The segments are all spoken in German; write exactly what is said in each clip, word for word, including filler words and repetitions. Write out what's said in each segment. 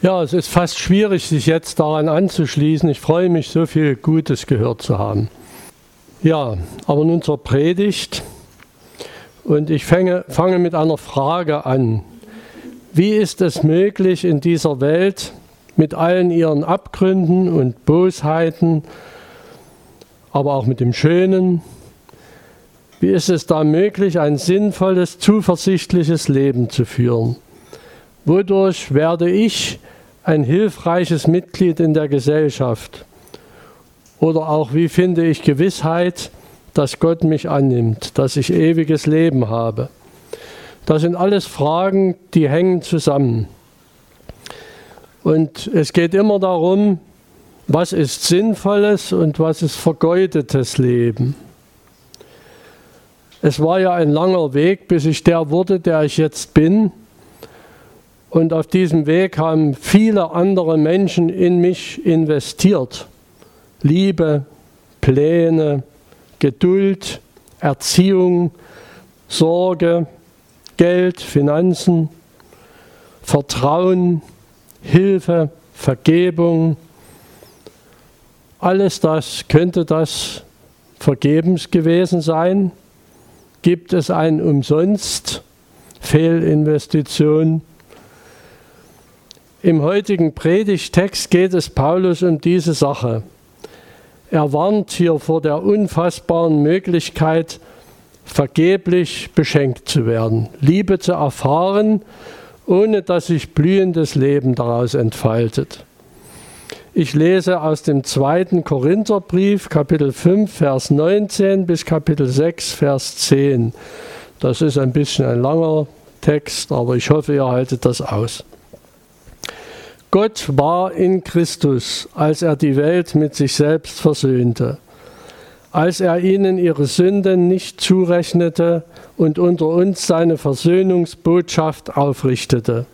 Ja, es ist fast schwierig, sich jetzt daran anzuschließen. Ich freue mich, so viel Gutes gehört zu haben. Ja, aber nun zur Predigt. Und ich fange, fange mit einer Frage an. Wie ist es möglich, in dieser Welt mit allen ihren Abgründen und Bosheiten, aber auch mit dem Schönen, wie ist es da möglich, ein sinnvolles, zuversichtliches Leben zu führen? Wodurch werde ich ein hilfreiches Mitglied in der Gesellschaft? Oder auch, wie finde ich Gewissheit, dass Gott mich annimmt, dass ich ewiges Leben habe? Das sind alles Fragen, die hängen zusammen. Und es geht immer darum, was ist sinnvolles und was ist vergeudetes Leben. Es war ja ein langer Weg, bis ich der wurde, der ich jetzt bin. Und auf diesem Weg haben viele andere Menschen in mich investiert. Liebe, Pläne, Geduld, Erziehung, Sorge, Geld, Finanzen, Vertrauen, Hilfe, Vergebung. Alles das, könnte das vergebens gewesen sein? Gibt es ein Umsonst? Fehlinvestition? Im heutigen Predigtext geht es Paulus um diese Sache. Er warnt hier vor der unfassbaren Möglichkeit, vergeblich beschenkt zu werden, Liebe zu erfahren, ohne dass sich blühendes Leben daraus entfaltet. Ich lese aus dem zweiten Korintherbrief, Kapitel fünf, Vers neunzehn bis Kapitel sechs, Vers zehn. Das ist ein bisschen ein langer Text, aber ich hoffe, ihr haltet das aus. Gott war in Christus, als er die Welt mit sich selbst versöhnte, als er ihnen ihre Sünden nicht zurechnete und unter uns seine Versöhnungsbotschaft aufrichtete.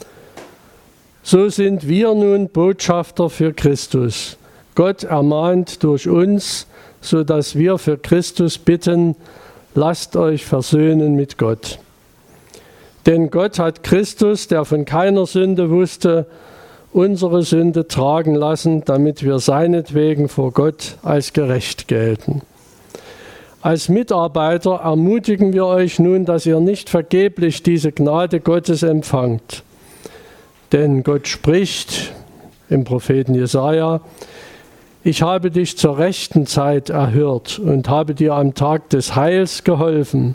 So sind wir nun Botschafter für Christus. Gott ermahnt durch uns, sodass wir für Christus bitten, lasst euch versöhnen mit Gott. Denn Gott hat Christus, der von keiner Sünde wusste, unsere Sünde tragen lassen, damit wir seinetwegen vor Gott als gerecht gelten. Als Mitarbeiter ermutigen wir euch nun, dass ihr nicht vergeblich diese Gnade Gottes empfangt. Denn Gott spricht im Propheten Jesaja: Ich habe dich zur rechten Zeit erhört und habe dir am Tag des Heils geholfen.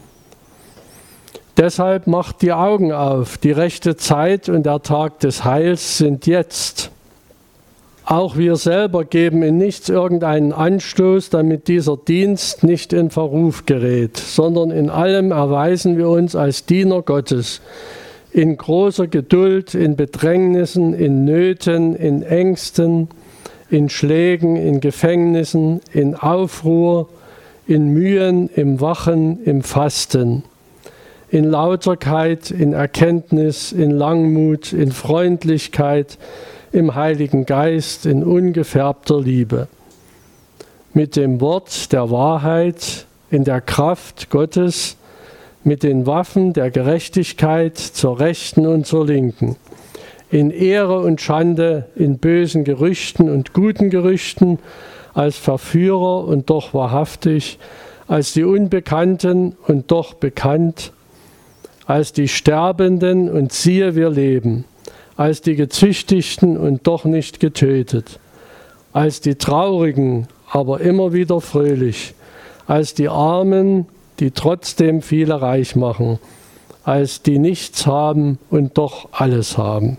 Deshalb macht die Augen auf, die rechte Zeit und der Tag des Heils sind jetzt. Auch wir selber geben in nichts irgendeinen Anstoß, damit dieser Dienst nicht in Verruf gerät, sondern in allem erweisen wir uns als Diener Gottes, in großer Geduld, in Bedrängnissen, in Nöten, in Ängsten, in Schlägen, in Gefängnissen, in Aufruhr, in Mühen, im Wachen, im Fasten, in Lauterkeit, in Erkenntnis, in Langmut, in Freundlichkeit, im Heiligen Geist, in ungefärbter Liebe. Mit dem Wort der Wahrheit, in der Kraft Gottes, mit den Waffen der Gerechtigkeit zur Rechten und zur Linken, in Ehre und Schande, in bösen Gerüchten und guten Gerüchten, als Verführer und doch wahrhaftig, als die Unbekannten und doch bekannt, als die Sterbenden und siehe, wir leben, als die Gezüchtigten und doch nicht getötet, als die Traurigen, aber immer wieder fröhlich, als die Armen, die trotzdem viele reich machen, als die nichts haben und doch alles haben.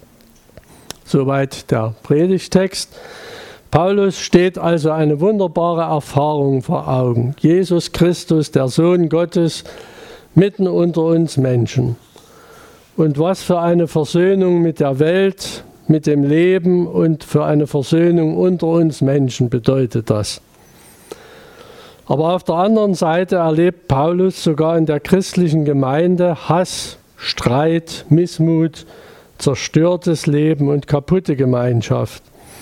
Soweit der Predigtext. Paulus steht also eine wunderbare Erfahrung vor Augen. Jesus Christus, der Sohn Gottes, mitten unter uns Menschen. Und was für eine Versöhnung mit der Welt, mit dem Leben und für eine Versöhnung unter uns Menschen bedeutet das. Aber auf der anderen Seite erlebt Paulus sogar in der christlichen Gemeinde Hass, Streit, Missmut, zerstörtes Leben und kaputte Gemeinschaft.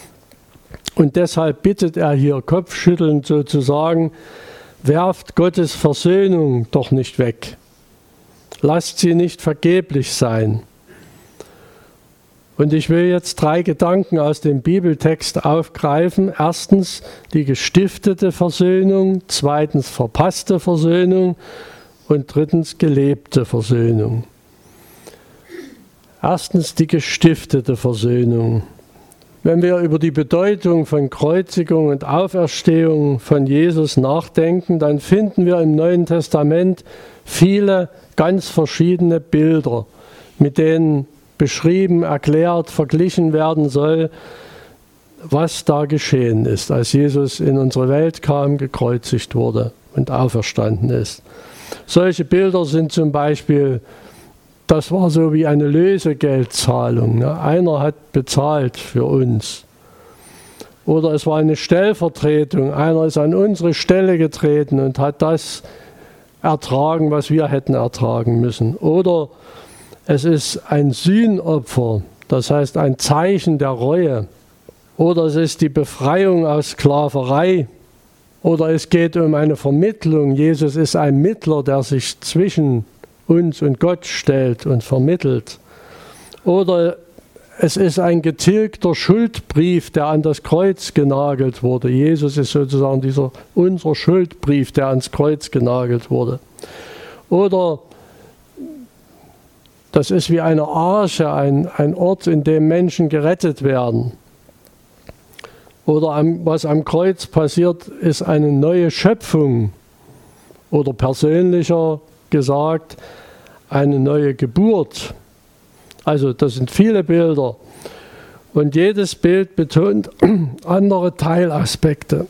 Und deshalb bittet er hier kopfschüttelnd sozusagen, werft Gottes Versöhnung doch nicht weg. Lasst sie nicht vergeblich sein. Und ich will jetzt drei Gedanken aus dem Bibeltext aufgreifen. Erstens die gestiftete Versöhnung, zweitens verpasste Versöhnung und drittens gelebte Versöhnung. Erstens die gestiftete Versöhnung. Wenn wir über die Bedeutung von Kreuzigung und Auferstehung von Jesus nachdenken, dann finden wir im Neuen Testament viele ganz verschiedene Bilder, mit denen beschrieben, erklärt, verglichen werden soll, was da geschehen ist, als Jesus in unsere Welt kam, gekreuzigt wurde und auferstanden ist. Solche Bilder sind zum Beispiel, das war so wie eine Lösegeldzahlung. Ne? Einer hat bezahlt für uns. Oder es war eine Stellvertretung. Einer ist an unsere Stelle getreten und hat das ertragen, was wir hätten ertragen müssen. Oder es ist ein Sühnopfer, das heißt ein Zeichen der Reue. Oder es ist die Befreiung aus Sklaverei. Oder es geht um eine Vermittlung. Jesus ist ein Mittler, der sich zwischen uns und Gott stellt und vermittelt. Oder es ist ein getilgter Schuldbrief, der an das Kreuz genagelt wurde. Jesus ist sozusagen dieser, unser Schuldbrief, der ans Kreuz genagelt wurde. Oder das ist wie eine Arche, ein, ein Ort, in dem Menschen gerettet werden. Oder am, was am Kreuz passiert, ist eine neue Schöpfung. Oder persönlicher gesagt, eine neue Geburt. Also das sind viele Bilder. Und jedes Bild betont andere Teilaspekte.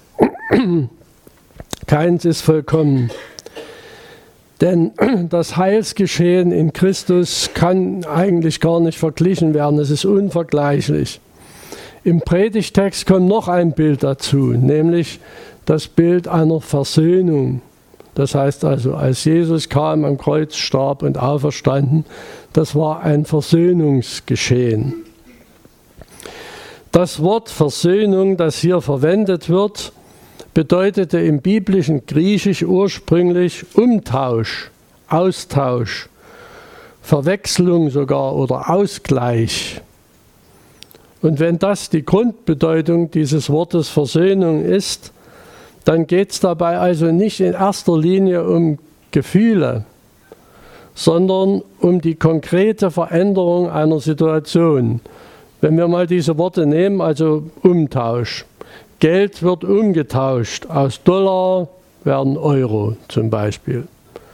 Keins ist vollkommen. Denn das Heilsgeschehen in Christus kann eigentlich gar nicht verglichen werden. Es ist unvergleichlich. Im Predigtext kommt noch ein Bild dazu, nämlich das Bild einer Versöhnung. Das heißt also, als Jesus kam, am Kreuz starb und auferstanden, das war ein Versöhnungsgeschehen. Das Wort Versöhnung, das hier verwendet wird, bedeutete im biblischen Griechisch ursprünglich Umtausch, Austausch, Verwechslung sogar oder Ausgleich. Und wenn das die Grundbedeutung dieses Wortes Versöhnung ist, dann geht es dabei also nicht in erster Linie um Gefühle, sondern um die konkrete Veränderung einer Situation. Wenn wir mal diese Worte nehmen, also Umtausch. Geld wird umgetauscht, aus Dollar werden Euro zum Beispiel.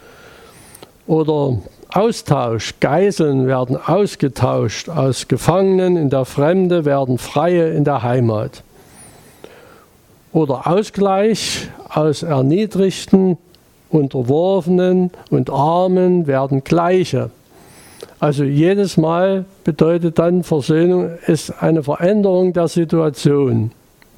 Oder Austausch, Geiseln werden ausgetauscht, aus Gefangenen in der Fremde werden Freie in der Heimat. Oder Ausgleich, aus Erniedrigten, Unterworfenen und Armen werden Gleiche. Also jedes Mal bedeutet dann Versöhnung ist eine Veränderung der Situation.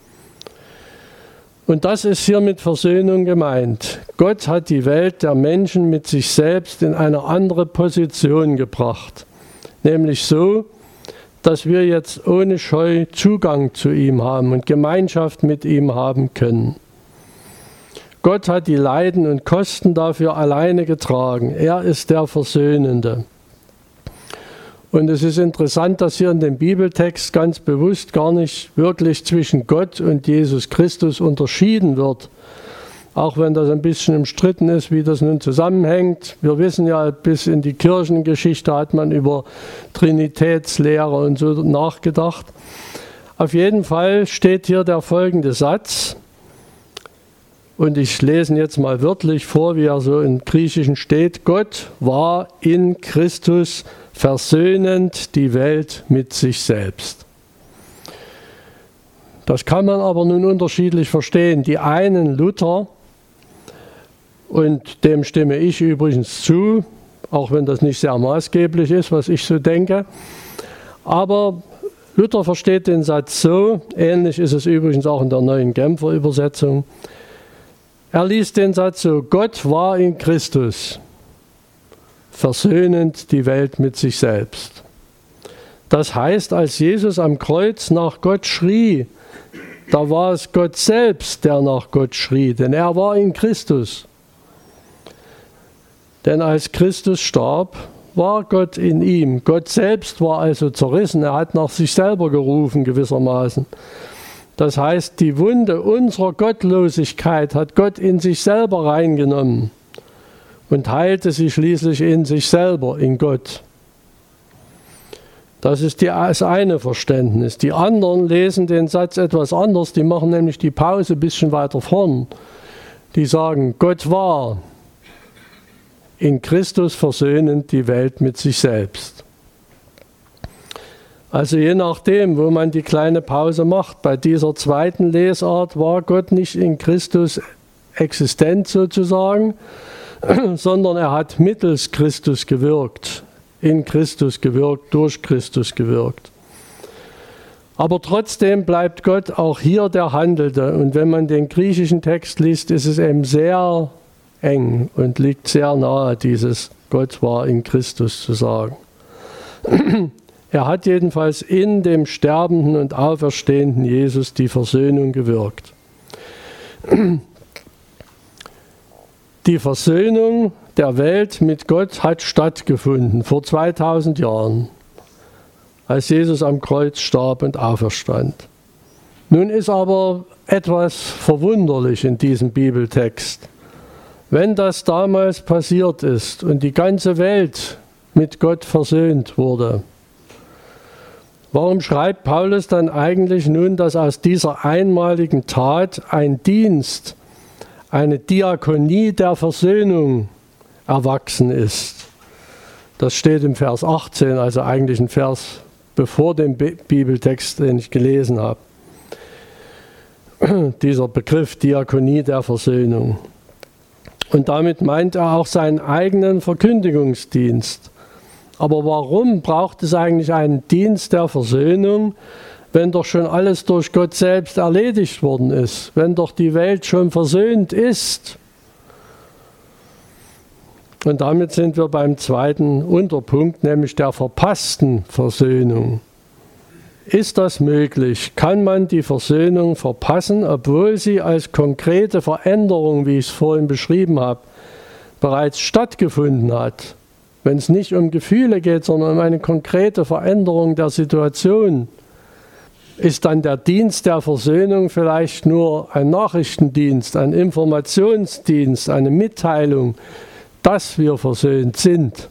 Und das ist hier mit Versöhnung gemeint. Gott hat die Welt der Menschen mit sich selbst in eine andere Position gebracht. Nämlich so, dass wir jetzt ohne Scheu Zugang zu ihm haben und Gemeinschaft mit ihm haben können. Gott hat die Leiden und Kosten dafür alleine getragen. Er ist der Versöhnende. Und es ist interessant, dass hier in dem Bibeltext ganz bewusst gar nicht wirklich zwischen Gott und Jesus Christus unterschieden wird. Auch wenn das ein bisschen umstritten ist, wie das nun zusammenhängt. Wir wissen ja, bis in die Kirchengeschichte hat man über Trinitätslehre und so nachgedacht. Auf jeden Fall steht hier der folgende Satz. Und ich lese ihn jetzt mal wörtlich vor, wie er so im Griechischen steht. Gott war in Christus versöhnend die Welt mit sich selbst. Das kann man aber nun unterschiedlich verstehen. Die einen Luther, und dem stimme ich übrigens zu, auch wenn das nicht sehr maßgeblich ist, was ich so denke, aber Luther versteht den Satz so, ähnlich ist es übrigens auch in der Neuen Genfer Übersetzung. Er liest den Satz so: Gott war in Christus versöhnend die Welt mit sich selbst. Das heißt, als Jesus am Kreuz nach Gott schrie, da war es Gott selbst, der nach Gott schrie, denn er war in Christus. Denn als Christus starb, war Gott in ihm. Gott selbst war also zerrissen. Er hat nach sich selber gerufen gewissermaßen. Das heißt, die Wunde unserer Gottlosigkeit hat Gott in sich selber reingenommen und heilte sie schließlich in sich selber, in Gott. Das ist die, das eine Verständnis. Die anderen lesen den Satz etwas anders. Die machen nämlich die Pause ein bisschen weiter vorn. Die sagen, Gott war in Christus versöhnend die Welt mit sich selbst. Also je nachdem, wo man die kleine Pause macht, bei dieser zweiten Lesart war Gott nicht in Christus existent sozusagen, sondern er hat mittels Christus gewirkt, in Christus gewirkt, durch Christus gewirkt. Aber trotzdem bleibt Gott auch hier der Handelnde. Und wenn man den griechischen Text liest, ist es eben sehr eng und liegt sehr nahe, dieses Gott war in Christus zu sagen. Er hat jedenfalls in dem sterbenden und auferstehenden Jesus die Versöhnung gewirkt. Die Versöhnung der Welt mit Gott hat stattgefunden vor zweitausend Jahren, als Jesus am Kreuz starb und auferstand. Nun ist aber etwas verwunderlich in diesem Bibeltext. Wenn das damals passiert ist und die ganze Welt mit Gott versöhnt wurde, warum schreibt Paulus dann eigentlich nun, dass aus dieser einmaligen Tat ein Dienst, eine Diakonie der Versöhnung erwachsen ist? Das steht im Vers achtzehn, also eigentlich ein Vers bevor dem Bibeltext, den ich gelesen habe. Dieser Begriff Diakonie der Versöhnung. Und damit meint er auch seinen eigenen Verkündigungsdienst. Aber warum braucht es eigentlich einen Dienst der Versöhnung, wenn doch schon alles durch Gott selbst erledigt worden ist, wenn doch die Welt schon versöhnt ist? Und damit sind wir beim zweiten Unterpunkt, nämlich der verpassten Versöhnung. Ist das möglich? Kann man die Versöhnung verpassen, obwohl sie als konkrete Veränderung, wie ich es vorhin beschrieben habe, bereits stattgefunden hat? Wenn es nicht um Gefühle geht, sondern um eine konkrete Veränderung der Situation, ist dann der Dienst der Versöhnung vielleicht nur ein Nachrichtendienst, ein Informationsdienst, eine Mitteilung, dass wir versöhnt sind.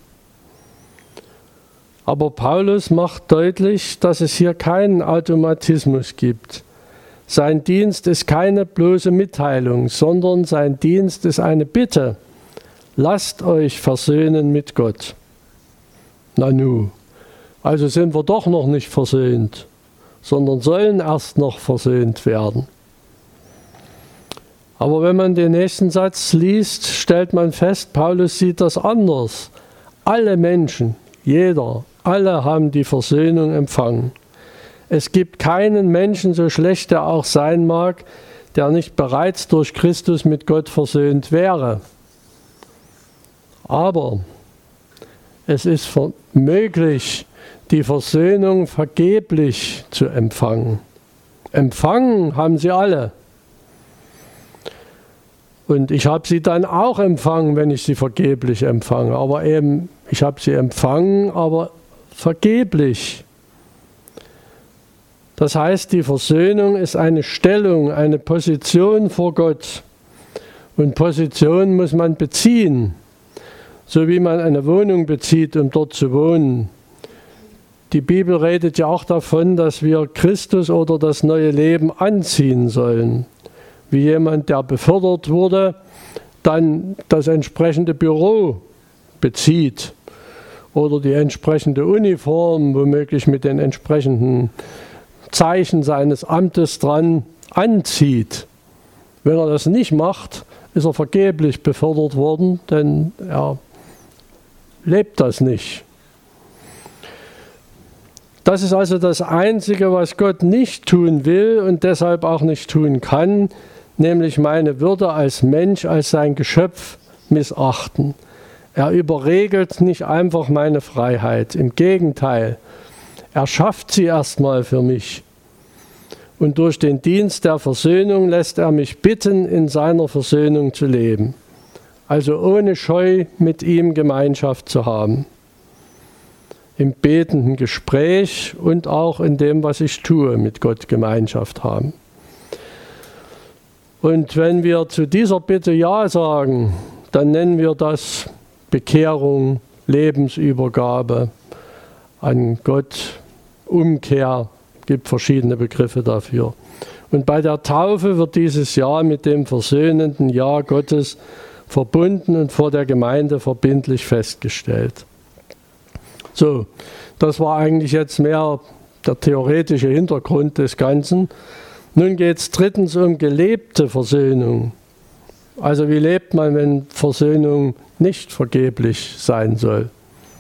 Aber Paulus macht deutlich, dass es hier keinen Automatismus gibt. Sein Dienst ist keine bloße Mitteilung, sondern sein Dienst ist eine Bitte. Lasst euch versöhnen mit Gott. Nanu, also sind wir doch noch nicht versöhnt, sondern sollen erst noch versöhnt werden. Aber wenn man den nächsten Satz liest, stellt man fest, Paulus sieht das anders. Alle Menschen, jeder, alle haben die Versöhnung empfangen. Es gibt keinen Menschen, so schlecht er auch sein mag, der nicht bereits durch Christus mit Gott versöhnt wäre. Aber es ist möglich, die Versöhnung vergeblich zu empfangen. Empfangen haben sie alle. Und ich habe sie dann auch empfangen, wenn ich sie vergeblich empfange. Aber eben, ich habe sie empfangen, aber vergeblich. Das heißt, die Versöhnung ist eine Stellung, eine Position vor Gott. Und Position muss man beziehen, so wie man eine Wohnung bezieht, um dort zu wohnen. Die Bibel redet ja auch davon, dass wir Christus oder das neue Leben anziehen sollen. Wie jemand, der befördert wurde, dann das entsprechende Büro bezieht oder die entsprechende Uniform, womöglich mit den entsprechenden Zeichen seines Amtes dran, anzieht. Wenn er das nicht macht, ist er vergeblich befördert worden, denn er lebt das nicht. Das ist also das Einzige, was Gott nicht tun will und deshalb auch nicht tun kann, nämlich meine Würde als Mensch, als sein Geschöpf missachten. Er überregelt nicht einfach meine Freiheit, im Gegenteil, er schafft sie erstmal für mich. Und durch den Dienst der Versöhnung lässt er mich bitten, in seiner Versöhnung zu leben. Also ohne Scheu mit ihm Gemeinschaft zu haben. im betenden Gespräch und auch in dem, was ich tue, mit Gott Gemeinschaft haben. Und wenn wir zu dieser Bitte Ja sagen, dann nennen wir das Bekehrung, Lebensübergabe an Gott, Umkehr, gibt verschiedene Begriffe dafür. Und bei der Taufe wird dieses Ja mit dem versöhnenden Ja Gottes verbunden und vor der Gemeinde verbindlich festgestellt. So, das war eigentlich jetzt mehr der theoretische Hintergrund des Ganzen. Nun geht es drittens um gelebte Versöhnung. Also wie lebt man, wenn Versöhnung nicht vergeblich sein soll?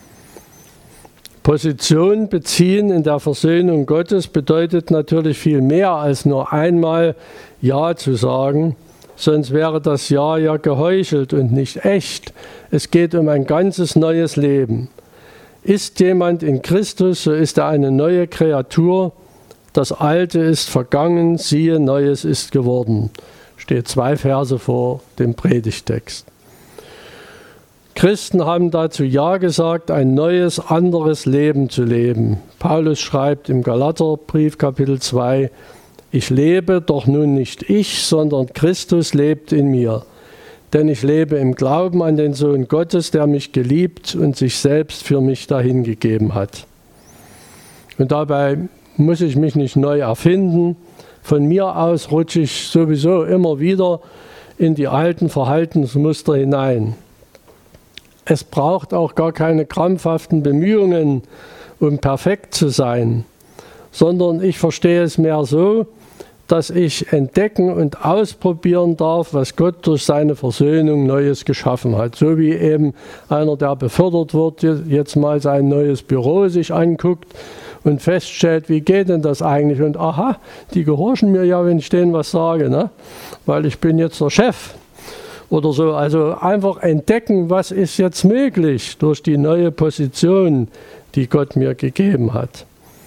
Position beziehen in der Versöhnung Gottes bedeutet natürlich viel mehr als nur einmal Ja zu sagen, sonst wäre das Ja ja geheuchelt und nicht echt. Es geht um ein ganzes neues Leben. Ist jemand in Christus, so ist er eine neue Kreatur. Das Alte ist vergangen, siehe, Neues ist geworden. Steht zwei Verse vor dem Predigtext. Christen haben dazu Ja gesagt, ein neues, anderes Leben zu leben. Paulus schreibt im Galaterbrief Kapitel zwei, ich lebe, doch nun nicht ich, sondern Christus lebt in mir. Denn ich lebe im Glauben an den Sohn Gottes, der mich geliebt und sich selbst für mich dahingegeben hat. Und dabei muss ich mich nicht neu erfinden. Von mir aus rutsche ich sowieso immer wieder in die alten Verhaltensmuster hinein. Es braucht auch gar keine krampfhaften Bemühungen, um perfekt zu sein, sondern ich verstehe es mehr so, dass ich entdecken und ausprobieren darf, was Gott durch seine Versöhnung Neues geschaffen hat. So wie eben einer, der befördert wird, jetzt mal sein neues Büro sich anguckt und feststellt, wie geht denn das eigentlich? Und aha, die gehorchen mir ja, wenn ich denen was sage, ne? Weil ich bin jetzt der Chef oder so. Also einfach entdecken, was ist jetzt möglich durch die neue Position, die Gott mir gegeben hat.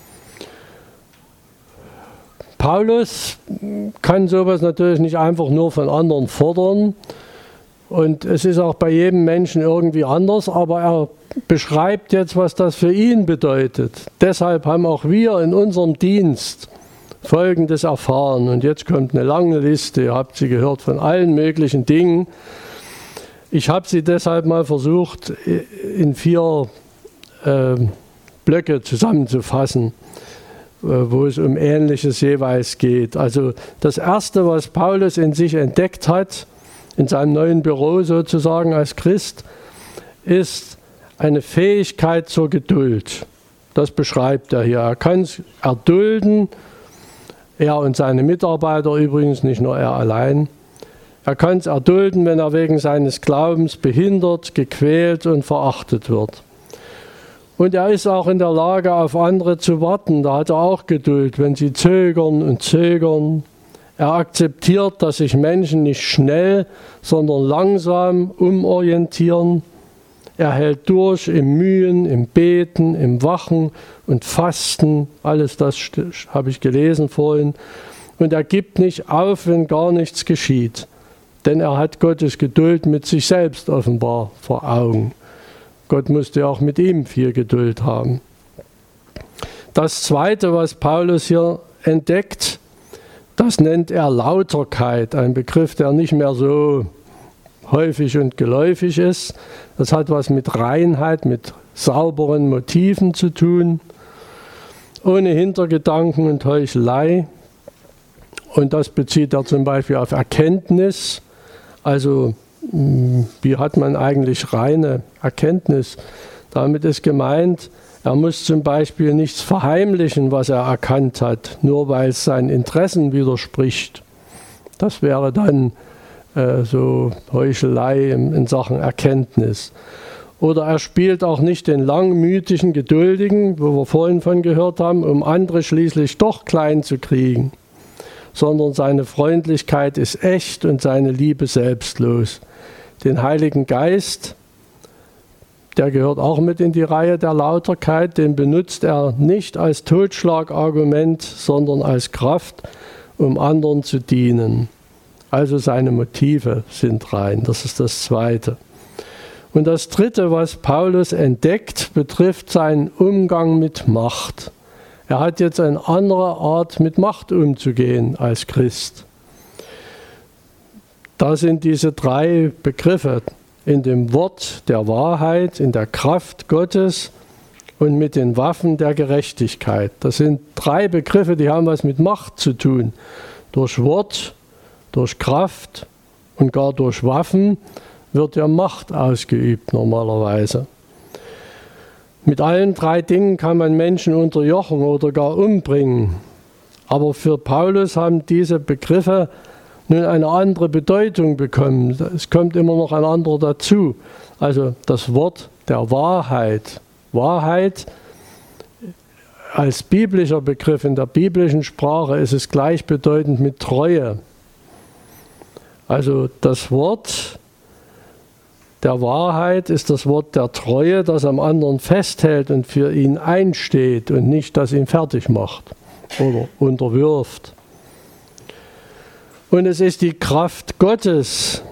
Paulus kann sowas natürlich nicht einfach nur von anderen fordern und es ist auch bei jedem Menschen irgendwie anders, aber er beschreibt jetzt, was das für ihn bedeutet. Deshalb haben auch wir in unserem Dienst Folgendes erfahren und jetzt kommt eine lange Liste, ihr habt sie gehört, von allen möglichen Dingen. Ich habe sie deshalb mal versucht, in vier äh, Blöcke zusammenzufassen, wo es um Ähnliches jeweils geht. Also das Erste, was Paulus in sich entdeckt hat, in seinem neuen Büro sozusagen als Christ, ist eine Fähigkeit zur Geduld. Das beschreibt er hier. Er kann es erdulden, er und seine Mitarbeiter übrigens, nicht nur er allein. Er kann es erdulden, wenn er wegen seines Glaubens behindert, gequält und verachtet wird. Und er ist auch in der Lage, auf andere zu warten. Da hat er auch Geduld, wenn sie zögern und zögern. Er akzeptiert, dass sich Menschen nicht schnell, sondern langsam umorientieren. Er hält durch im Mühen, im Beten, im Wachen und Fasten. Alles das habe ich gelesen vorhin. Und er gibt nicht auf, wenn gar nichts geschieht. Denn er hat Gottes Geduld mit sich selbst offenbar vor Augen. Gott musste auch mit ihm viel Geduld haben. Das Zweite, was Paulus hier entdeckt, das nennt er Lauterkeit, ein Begriff, der nicht mehr so häufig und geläufig ist. Das hat was mit Reinheit, mit sauberen Motiven zu tun, ohne Hintergedanken und Heuchelei. Und das bezieht er zum Beispiel auf Erkenntnis, also wie hat man eigentlich reine Erkenntnis? Damit ist gemeint, er muss zum Beispiel nichts verheimlichen, was er erkannt hat, nur weil es seinen Interessen widerspricht. Das wäre dann äh, so Heuchelei in, in Sachen Erkenntnis. Oder er spielt auch nicht den langmütigen, geduldigen, wo wir vorhin von gehört haben, um andere schließlich doch klein zu kriegen, sondern seine Freundlichkeit ist echt und seine Liebe selbstlos. Den Heiligen Geist, der gehört auch mit in die Reihe der Lauterkeit, den benutzt er nicht als Totschlagargument, sondern als Kraft, um anderen zu dienen. Also seine Motive sind rein, das ist das Zweite. Und das Dritte, was Paulus entdeckt, betrifft seinen Umgang mit Macht. Er hat jetzt eine andere Art, mit Macht umzugehen als Christ. Da sind diese drei Begriffe in dem Wort der Wahrheit, in der Kraft Gottes und mit den Waffen der Gerechtigkeit. Das sind drei Begriffe, die haben was mit Macht zu tun. Durch Wort, durch Kraft und gar durch Waffen wird ja Macht ausgeübt normalerweise. Mit allen drei Dingen kann man Menschen unterjochen oder gar umbringen. Aber für Paulus haben diese Begriffe nun eine andere Bedeutung bekommen. Es kommt immer noch ein anderer dazu. Also das Wort der Wahrheit. Wahrheit als biblischer Begriff, in der biblischen Sprache ist es gleichbedeutend mit Treue. Also das Wort der Wahrheit ist das Wort der Treue, das am anderen festhält und für ihn einsteht und nicht, das ihn fertig macht oder unterwirft. Und es ist die Kraft Gottes,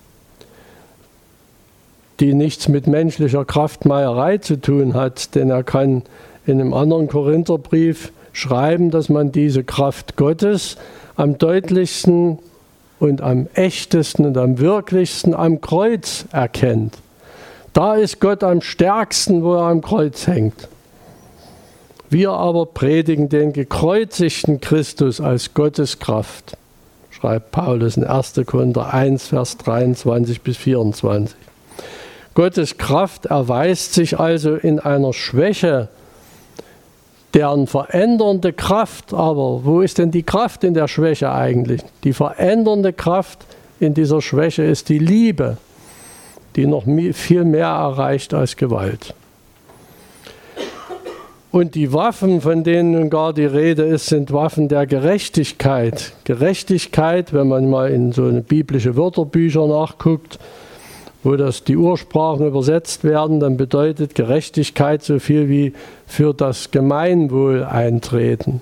die nichts mit menschlicher Kraftmeierei zu tun hat, denn er kann in einem anderen Korintherbrief schreiben, dass man diese Kraft Gottes am deutlichsten und am echtesten und am wirklichsten am Kreuz erkennt. Da ist Gott am stärksten, wo er am Kreuz hängt. Wir aber predigen den gekreuzigten Christus als Gottes Kraft, schreibt Paulus in erster Korinther eins, Vers dreiundzwanzig bis vierundzwanzig. Gottes Kraft erweist sich also in einer Schwäche, deren verändernde Kraft, aber wo ist denn die Kraft in der Schwäche eigentlich? Die verändernde Kraft in dieser Schwäche ist die Liebe, die noch viel mehr erreicht als Gewalt. Und die Waffen, von denen nun gar die Rede ist, sind Waffen der Gerechtigkeit. Gerechtigkeit, wenn man mal in so eine biblische Wörterbücher nachguckt, wo das die Ursprachen übersetzt werden, dann bedeutet Gerechtigkeit so viel wie für das Gemeinwohl eintreten.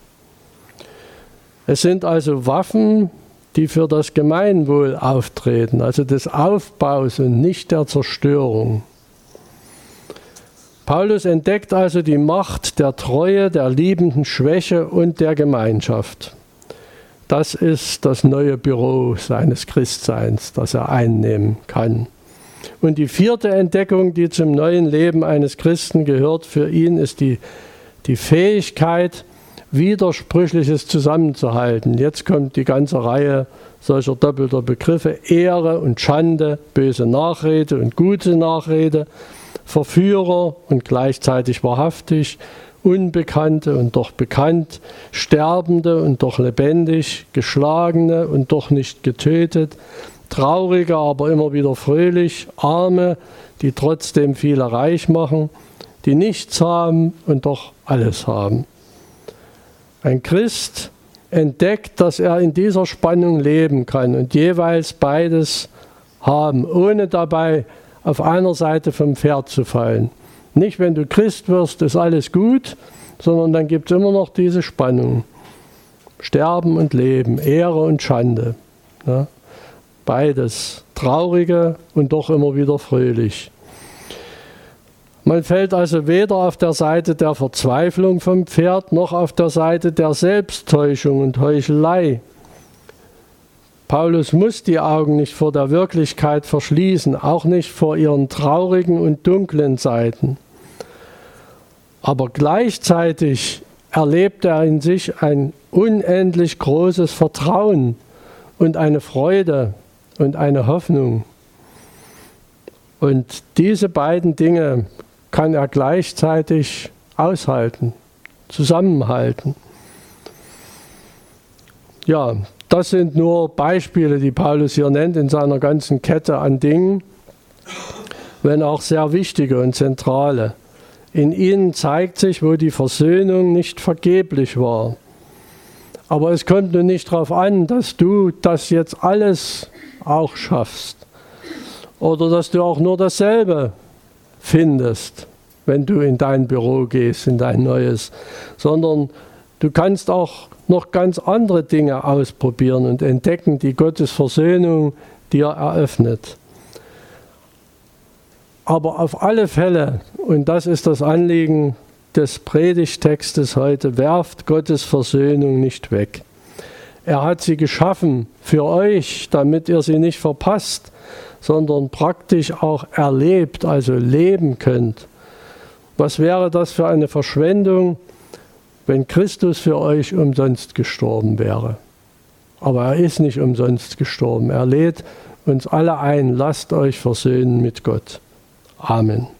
Es sind also Waffen, die für das Gemeinwohl auftreten, also des Aufbaus und nicht der Zerstörung. Paulus entdeckt also die Macht der Treue, der liebenden Schwäche und der Gemeinschaft. Das ist das neue Büro seines Christseins, das er einnehmen kann. Und die vierte Entdeckung, die zum neuen Leben eines Christen gehört für ihn, ist die, die Fähigkeit, Widersprüchliches zusammenzuhalten. Jetzt kommt die ganze Reihe solcher doppelter Begriffe: Ehre und Schande, böse Nachrede und gute Nachrede, Verführer und gleichzeitig wahrhaftig, Unbekannte und doch bekannt, Sterbende und doch lebendig, Geschlagene und doch nicht getötet, Traurige, aber immer wieder fröhlich, Arme, die trotzdem viele reich machen, die nichts haben und doch alles haben. Ein Christ entdeckt, dass er in dieser Spannung leben kann und jeweils beides haben, ohne dabei auf einer Seite vom Pferd zu fallen. Nicht, wenn du Christ wirst, ist alles gut, sondern dann gibt es immer noch diese Spannung. Sterben und Leben, Ehre und Schande. Ja, beides, Traurige und doch immer wieder fröhlich. Man fällt also weder auf der Seite der Verzweiflung vom Pferd, noch auf der Seite der Selbsttäuschung und Heuchelei. Paulus muss die Augen nicht vor der Wirklichkeit verschließen, auch nicht vor ihren traurigen und dunklen Seiten. Aber gleichzeitig erlebt er in sich ein unendlich großes Vertrauen und eine Freude und eine Hoffnung. Und diese beiden Dinge kann er gleichzeitig aushalten, zusammenhalten. Ja, das sind nur Beispiele, die Paulus hier nennt in seiner ganzen Kette an Dingen, wenn auch sehr wichtige und zentrale. In ihnen zeigt sich, wo die Versöhnung nicht vergeblich war. Aber es kommt nun nicht darauf an, dass du das jetzt alles auch schaffst oder dass du auch nur dasselbe findest, wenn du in dein Büro gehst, in dein neues, sondern du kannst auch noch ganz andere Dinge ausprobieren und entdecken, die Gottes Versöhnung dir eröffnet. Aber auf alle Fälle, und das ist das Anliegen des Predigtextes heute, werft Gottes Versöhnung nicht weg. Er hat sie geschaffen für euch, damit ihr sie nicht verpasst, sondern praktisch auch erlebt, also leben könnt. Was wäre das für eine Verschwendung, wenn Christus für euch umsonst gestorben wäre? Aber er ist nicht umsonst gestorben. Er lädt uns alle ein, lasst euch versöhnen mit Gott. Amen.